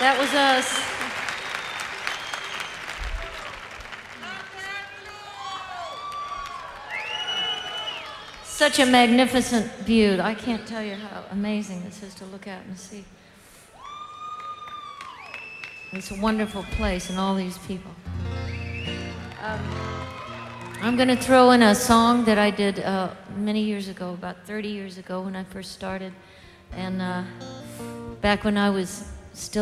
That was us. Such a magnificent view. I can't tell you how amazing this is to look out and see. It's a wonderful place and all these people. I'm going to throw in a song that I did many years ago, about 30 years ago when I first started. And back when I was still